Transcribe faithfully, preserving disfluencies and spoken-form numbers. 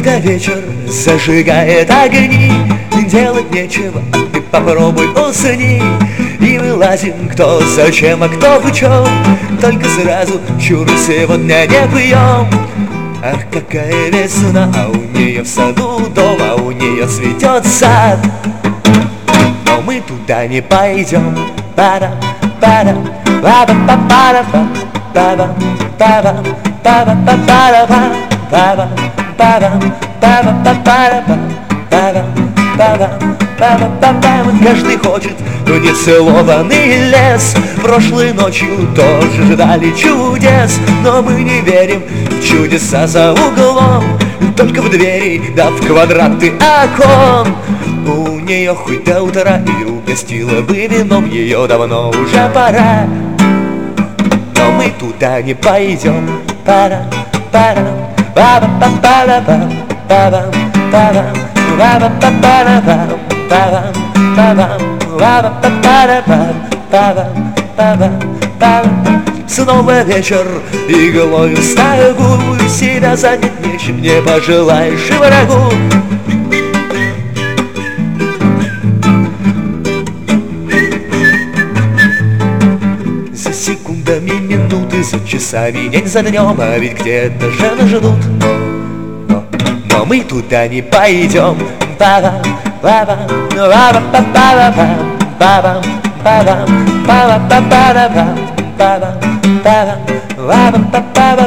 Когда вечер зажигает огни, делать нечего, ты попробуй усни. И мы лазим кто зачем, а кто в чем. Только сразу чур сегодня не пьем. Ах, какая весна, а у нее в саду дом, а у нее цветет сад. Но мы туда не пойдем. Пара, пара, пара, пара, пара, пара, пара, пара, пара, пара, пара, пара, пара. Каждый хочет в нецелованный лес. Прошлой ночью тоже ждали чудес, но мы не верим в чудеса за углом. Только в двери, да в квадраты окон. У нее хоть до утра и угостила бы вином, ее давно уже пора. Но мы туда не пойдем. Пара, пара, пара, пара, пара, пара, пара, пара, пара, пара, пара, пара, пара, пара, пара, пара. Снова вечер, иглою стаю себя занять нечем, не пожелаешь и врагу. За секундами минуты, за часами день за днем, а ведь где-то же нас ждут. Но, но мы туда не пойдем. Пара, пара, пара, пара, пара, пара, пара, пара, пара, пара, пара, пара, пара,